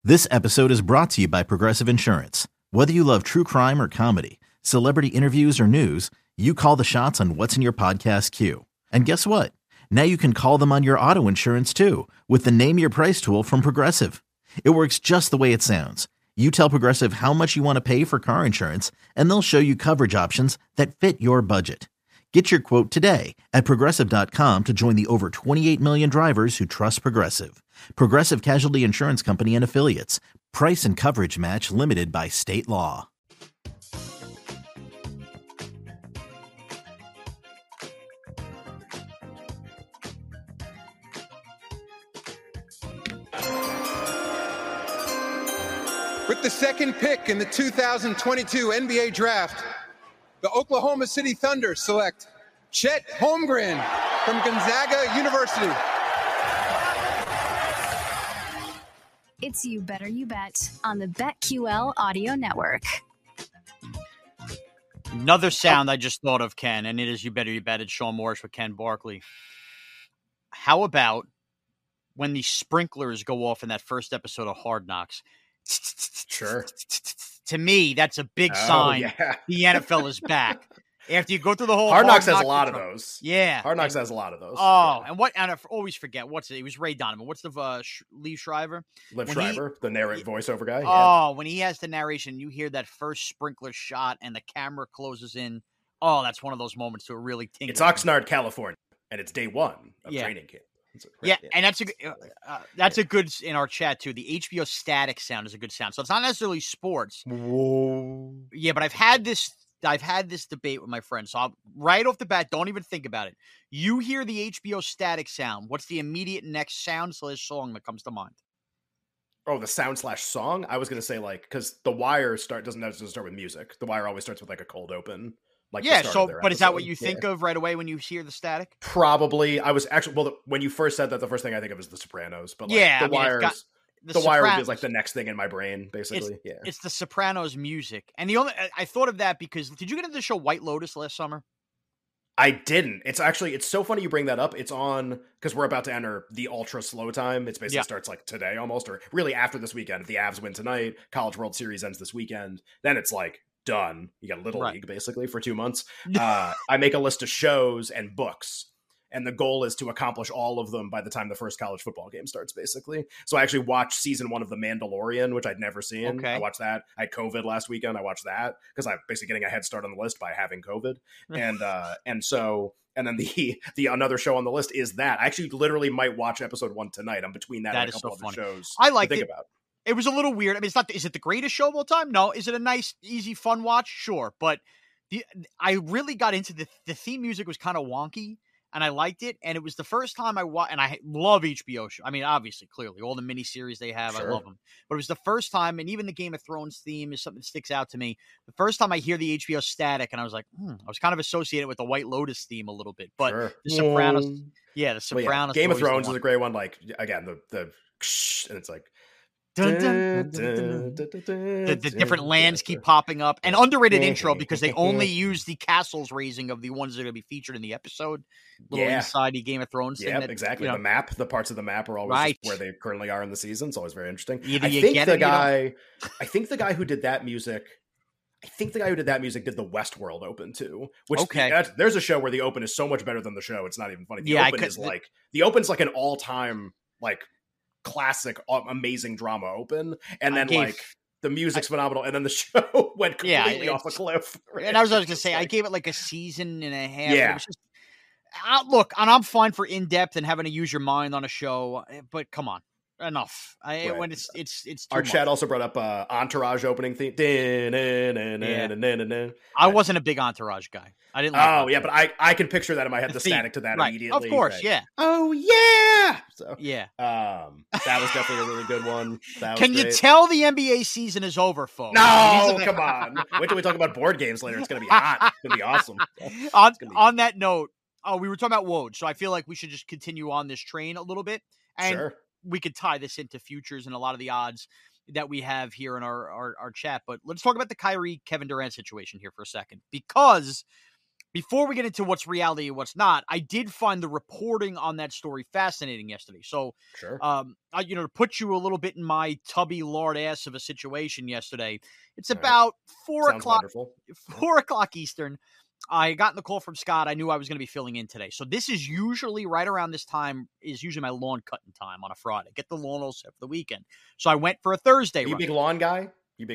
This episode is brought to you by Progressive Insurance. Whether you love true crime or comedy, celebrity interviews or news, you call the shots on what's in your podcast queue. And guess what? Now you can call them on your auto insurance too with the Name Your Price tool from Progressive. It works just the way it sounds. You tell Progressive how much you want to pay for car insurance, and they'll show you coverage options that fit your budget. Get your quote today at Progressive.com to join the over 28 million drivers who trust Progressive. Progressive Casualty Insurance Company and Affiliates. Price and coverage match limited by state law. With the second pick in the 2022 NBA Draft, the Oklahoma City Thunder select Chet Holmgren from Gonzaga University. It's You Better You Bet on the BetQL Audio Network. Another sound I just thought of, Ken, and it is You Better You Bet. It's Sean Morris with Ken Barkley. How about when the sprinklers go off in that first episode of Hard Knocks? Sure. To me, that's a big sign the NFL is back. After you go through the whole Hard Knocks has a lot of those. Yeah. Hard Knocks has a lot of those. Oh, yeah. And I always forget. What's it? It was Ray Donovan. What's the Lee Shriver? Liv Schreiber, the voiceover guy. Oh, when he has the narration, you hear that first sprinkler shot and the camera closes in. Oh, that's one of those moments to really tingle. It's Oxnard, California, and it's day one of training camp. And that's a good in our chat too. The HBO static sound is a good sound. So it's not necessarily sports. Whoa. Yeah, but I've had this debate with my friends. So right off the bat, don't even think about it. You hear the HBO static sound. What's the immediate next sound/song that comes to mind? Oh, the sound/song? I was going to say because The Wire doesn't start with music. The Wire always starts with a cold open. But is that what you think of right away when you hear the static? Probably. I was actually, when you first said that, the first thing I think of is The Sopranos. But The Wire would be the next thing in my brain, basically. It's The Sopranos music. And I thought of that because, did you get into the show White Lotus last summer? I didn't. It's so funny you bring that up. It's on, because we're about to enter the ultra slow time. It's basically starts today almost, or really after this weekend. If the Avs win tonight, College World Series ends this weekend, then it's done. You got Little League basically for 2 months. I make a list of shows and books, and the goal is to accomplish all of them by the time the first college football game starts, basically. So I actually watched season 1 of The Mandalorian, which I'd never seen. Okay. I watched that. I had COVID last weekend. I watched that because I'm basically getting a head start on the list by having COVID. And then the another show on the list is that. I actually literally might watch episode 1 tonight. I'm between that and a couple other shows. I like to think about. It was a little weird. I mean, is it the greatest show of all time? No. Is it a nice, easy, fun watch? Sure. But I really got into the theme music was kind of wonky, and I liked it. And it was the first time I watched, and I love HBO show. I mean, obviously, clearly, all the miniseries they have, sure. I love them. But it was the first time, and even the Game of Thrones theme is something that sticks out to me. The first time I hear the HBO static, and I was like, I was kind of associated with the White Lotus theme a little bit. But The Sopranos, The Sopranos. Game of Thrones is a great one. Again, the and it's Dun, dun, dun, the different lands keep popping up. An underrated intro because they only use the castles raising of the ones that are going to be featured in the episode. Little inside the Game of Thrones thing. Yeah, exactly. The map, the parts of the map are always where they currently are in the season. It's always very interesting. I think the guy who did that music did the Westworld Open too. Which there's a show where the Open is so much better than the show. It's not even funny. The Open's like an all-time classic, amazing drama open, and then the music's phenomenal, and then the show went completely off a cliff. And I was going to say, I gave it a season and a half. Yeah. It was just, look, and I'm fine for in-depth and having to use your mind on a show, but come on. Enough. When it's our chat also brought up Entourage opening theme. I wasn't a big Entourage guy. I didn't like but I can picture that in my head, the static to that immediately. Of course, yeah. Oh yeah. So yeah. That was definitely a really good one. Can you tell the NBA season is over, folks? No, come on. Wait till we talk about board games later. It's gonna be hot. It's gonna be awesome. On that note, we were talking about Woj, so I feel like we should just continue on this train a little bit. And sure. We could tie this into futures and a lot of the odds that we have here in our chat. But let's talk about the Kyrie Kevin Durant situation here for a second, because before we get into what's reality and what's not, I did find the reporting on that story fascinating yesterday. So, Sure. To put you a little bit in my tubby lard ass of a situation yesterday, it's about 4 o'clock, wonderful. 4 o'clock Eastern. I got the call from Scott. I knew I was going to be filling in today. So this is usually right around this time is usually my lawn cutting time on a Friday. Get the lawn all set for the weekend. So I went for a Thursday run. You big lawn guy?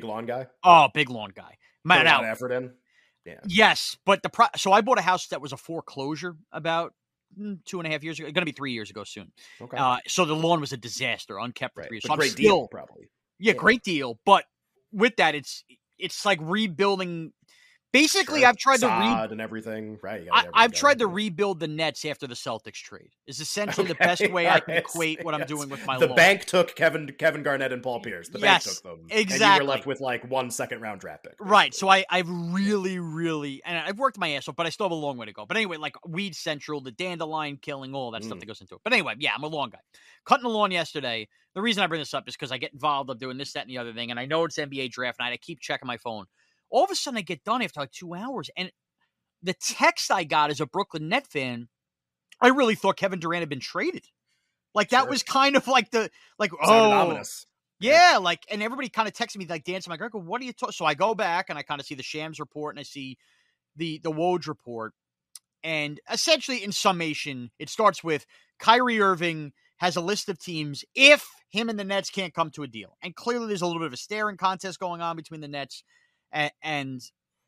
Oh, big lawn guy. Man, put a lot of effort in. Yeah. Yes, but so I bought a house that was a foreclosure about 2.5 years ago. It's going to be 3 years ago soon. Okay. So the lawn was a disaster, unkept for 3 years. So great deal, probably. Yeah, great deal. But with that, it's like rebuilding. Basically, I've tried to and everything, right? I've tried to rebuild the Nets after the Celtics trade. Is essentially the best way I can equate what I'm doing with my lawn. The bank took Kevin Garnett and Paul Pierce. The bank took them. Exactly. And you were left with like 1 second-round draft pick. Basically. Right. So I've really, and I've worked my ass off, but I still have a long way to go. But anyway, like Weed Central, the dandelion killing, all that stuff that goes into it. But anyway, yeah, I'm a lawn guy. Cutting the lawn yesterday. The reason I bring this up is because I get involved of doing this, that, and the other thing. And I know it's NBA draft night. I keep checking my phone. All of a sudden, I get done after like 2 hours. And the text I got as a Brooklyn Net fan, I really thought Kevin Durant had been traded. Like, that was kind of like ominous. Yeah, like, and everybody kind of texted me, like, dancing. I'm like, what are you talking? So I go back and I kind of see the Shams report and I see the Woj report. And essentially, in summation, it starts with Kyrie Irving has a list of teams if him and the Nets can't come to a deal. And clearly, there's a little bit of a staring contest going on between the Nets and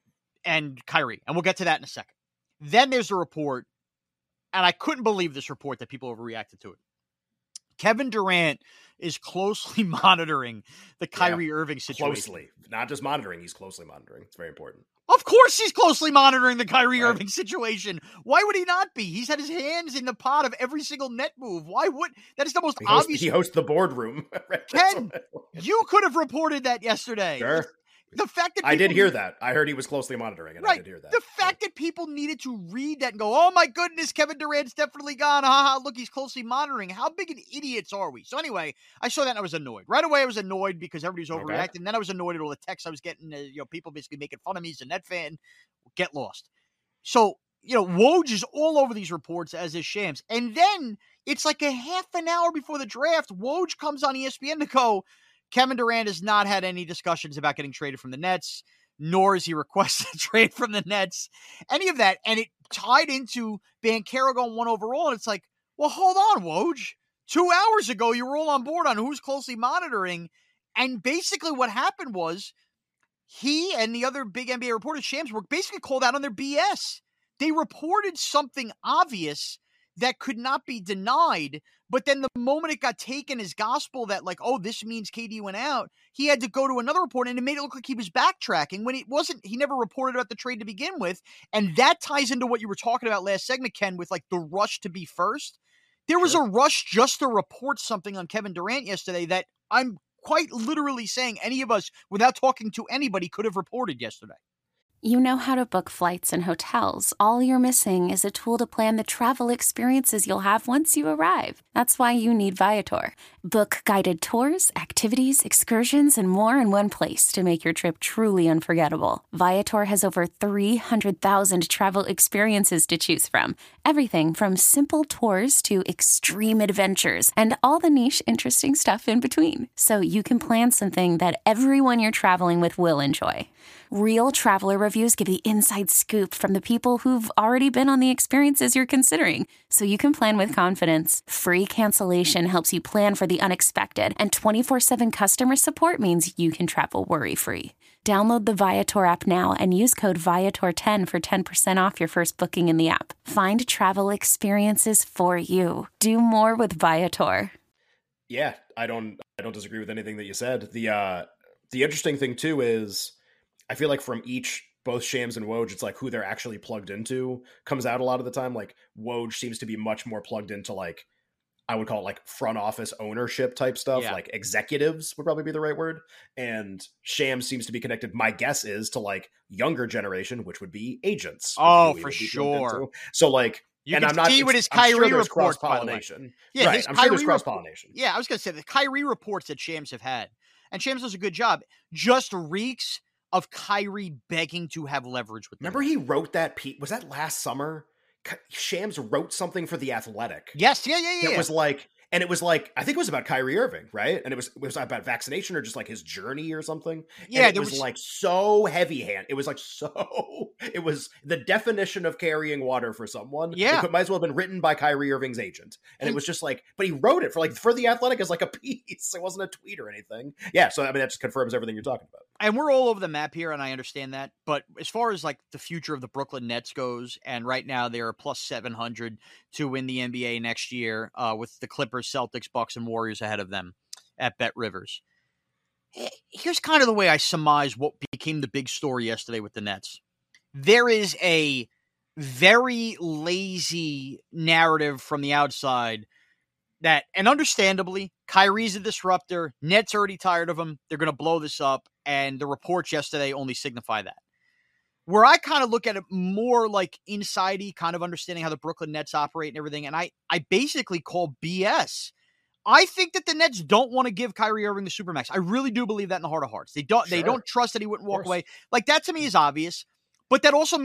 Kyrie. And we'll get to that in a second. Then there's a report, and I couldn't believe this report that people overreacted to it. Kevin Durant is closely monitoring the Kyrie Irving situation. Closely. Not just monitoring, he's closely monitoring. It's very important. Of course he's closely monitoring the Kyrie Irving situation. Why would he not be? He's had his hands in the pot of every single net move. Why would? That is the most obvious. He hosts the boardroom. Ken, you could have reported that yesterday. Sure. The fact that I did hear that. I heard he was closely monitoring, and I did hear that. The fact that people needed to read that and go, "Oh my goodness, Kevin Durant's definitely gone. Haha, look, he's closely monitoring." How big an idiots are we? So anyway, I saw that and I was annoyed. Right away, I was annoyed because everybody's overreacting. And then I was annoyed at all the texts I was getting. People basically making fun of me as a Net fan. Get lost. So Woj is all over these reports, as is Shams. And then it's like a half an hour before the draft, Woj comes on ESPN to go, Kevin Durant has not had any discussions about getting traded from the Nets, nor has he requested a trade from the Nets, any of that. And it tied into Banchero going 1 overall. And it's like, well, hold on, Woj. 2 hours ago, you were all on board on who's closely monitoring. And basically what happened was he and the other big NBA reporters, Shams, were basically called out on their BS. They reported something obvious that could not be denied. But then the moment it got taken as gospel that like, oh, this means KD went out, he had to go to another report and it made it look like he was backtracking when it wasn't. He never reported about the trade to begin with. And that ties into what you were talking about last segment, Ken, with like the rush to be first. There was a rush just to report something on Kevin Durant yesterday that I'm quite literally saying any of us, without talking to anybody, could have reported yesterday. You know how to book flights and hotels. All you're missing is a tool to plan the travel experiences you'll have once you arrive. That's why you need Viator. Book guided tours, activities, excursions, and more in one place to make your trip truly unforgettable. Viator has over 300,000 travel experiences to choose from. Everything from simple tours to extreme adventures and all the niche interesting stuff in between. So you can plan something that everyone you're traveling with will enjoy. Real traveler reviews give the inside scoop from the people who've already been on the experiences you're considering, so you can plan with confidence. Free cancellation helps you plan for the unexpected, and 24/7 customer support means you can travel worry-free. Download the Viator app now and use code Viator10 for 10% off your first booking in the app. Find travel experiences for you. Do more with Viator. Yeah, I don't disagree with anything that you said. The interesting thing too is I feel like from both Shams and Woj, it's like who they're actually plugged into comes out a lot of the time. Like Woj seems to be much more plugged into like, I would call it like front office ownership type stuff. Like executives would probably be the right word. And Shams seems to be connected. My guess is to like younger generation, which would be agents. Oh, for sure. So like, you and can see with his Kyrie report, cross-pollination. Yeah, right. I'm sure there's cross-pollination. Yeah, I was going to say the Kyrie reports that Shams have had, and Shams does a good job, just reeks of Kyrie begging to have leverage with them. Remember he wrote that piece? Was that last summer? Shams wrote something for The Athletic. Yes, yeah. It was like, and it was like, I think it was about Kyrie Irving, right? And it was about vaccination or just like his journey or something. Yeah, and it was like so heavy-handed. It was like it was the definition of carrying water for someone. Yeah. It might as well have been written by Kyrie Irving's agent. And it was just like, but he wrote it for The Athletic as like a piece. It wasn't a tweet or anything. Yeah, so I mean, that just confirms everything you're talking about. And we're all over the map here, and I understand that. But as far as like the future of the Brooklyn Nets goes, and right now they are plus 700 to win the NBA next year with the Clippers, Celtics, Bucks, and Warriors ahead of them at Bet Rivers. Here's kind of the way I surmise what became the big story yesterday with the Nets. There is a very lazy narrative from the outside that, and understandably, Kyrie's a disruptor. Nets already tired of him. They're going to blow this up. And the reports yesterday only signify that. Where I kind of look at it more like inside-y, kind of understanding how the Brooklyn Nets operate and everything, and I basically call BS. I think that the Nets don't want to give Kyrie Irving the Supermax. I really do believe that in the heart of hearts. They don't trust that he wouldn't walk away. Like, that to me is obvious. But that also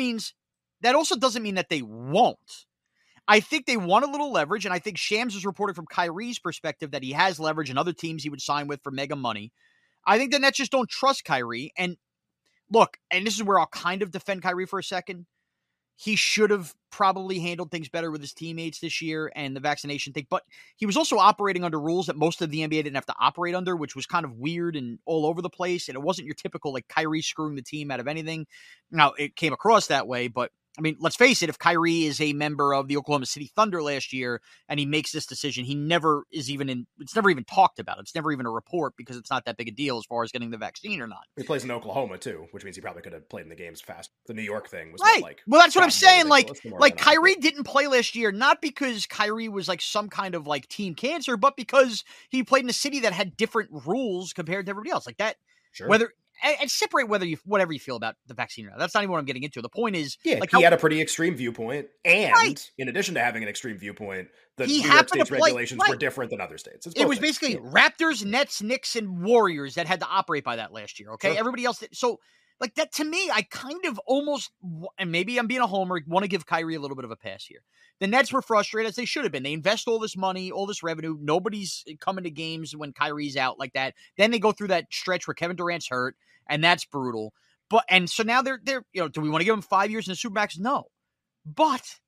doesn't mean that they won't. I think they want a little leverage, and I think Shams is reporting from Kyrie's perspective that he has leverage and other teams he would sign with for mega money. I think the Nets just don't trust Kyrie. And look, and this is where I'll kind of defend Kyrie for a second. He should have probably handled things better with his teammates this year and the vaccination thing. But he was also operating under rules that most of the NBA didn't have to operate under, which was kind of weird and all over the place. And it wasn't your typical, like, Kyrie screwing the team out of anything. Now, it came across that way, but I mean, let's face it, if Kyrie is a member of the Oklahoma City Thunder last year and he makes this decision, it's never even talked about. It's never even a report because it's not that big a deal as far as getting the vaccine or not. He plays in Oklahoma too, which means he probably could have played in the games fast. The New York thing was right. Like, well, that's what I'm saying. Like Kyrie didn't play last year, not because Kyrie was like some kind of like team cancer, but because he played in a city that had different rules compared to everybody else. Like that, sure. And separate whatever you feel about the vaccine or not. That's not even what I'm getting into. The point is, like he had a pretty extreme viewpoint, and in addition to having an extreme viewpoint, the New York State's regulations were different than other states. It was basically Raptors, Nets, Knicks, and Warriors that had to operate by that last year. Okay, everybody else did. So, like that to me, I kind of almost, and maybe I'm being a homer, want to give Kyrie a little bit of a pass here. The Nets were frustrated, as they should have been. They invest all this money, all this revenue. Nobody's coming to games when Kyrie's out like that. Then they go through that stretch where Kevin Durant's hurt, and that's brutal. And so now they're do we want to give them 5 years in the Supermax? No. But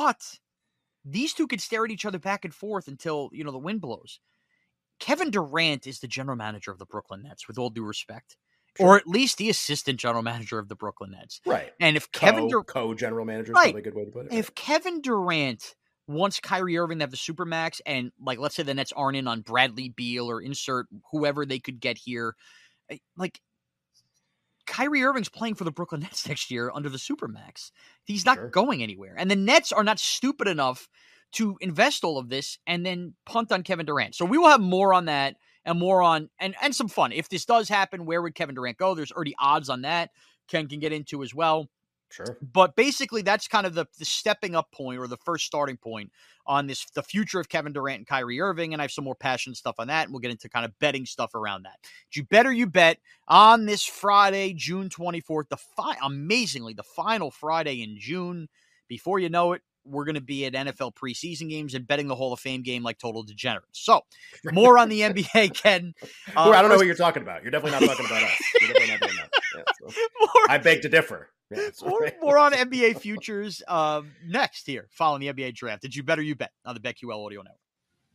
these two could stare at each other back and forth until, the wind blows. Kevin Durant is the general manager of the Brooklyn Nets, with all due respect. Sure. Or at least the assistant general manager of the Brooklyn Nets. Right. And if co-general manager is probably a good way to put it. If Kevin Durant wants Kyrie Irving to have the Supermax, and like let's say the Nets aren't in on Bradley Beal or insert whoever they could get here, like Kyrie Irving's playing for the Brooklyn Nets next year under the Supermax. He's not going anywhere. And the Nets are not stupid enough to invest all of this and then punt on Kevin Durant. So we will have more on that. And more on, and some fun. If this does happen, where would Kevin Durant go? There's already odds on that. Ken can get into as well. Sure. But basically, that's kind of the stepping up point or the first starting point on the future of Kevin Durant and Kyrie Irving. And I have some more passionate stuff on that. And we'll get into kind of betting stuff around that. You bet on this Friday, June 24th, amazingly, the final Friday in June. Before you know it, we're going to be at NFL preseason games and betting the Hall of Fame game like total degenerates. So, more on the NBA, Ken. I don't know what you're talking about. You're definitely not talking about us. You're definitely not doing that. Yeah, I beg to differ. Yeah, more on NBA futures next here, following the NBA draft. Did you bet or you bet on the BetQL Audio Network?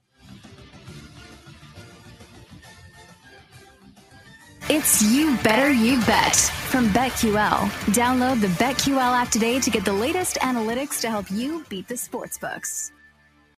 It's You Better You Bet from BetQL. Download the BetQL app today to get the latest analytics to help you beat the sportsbooks.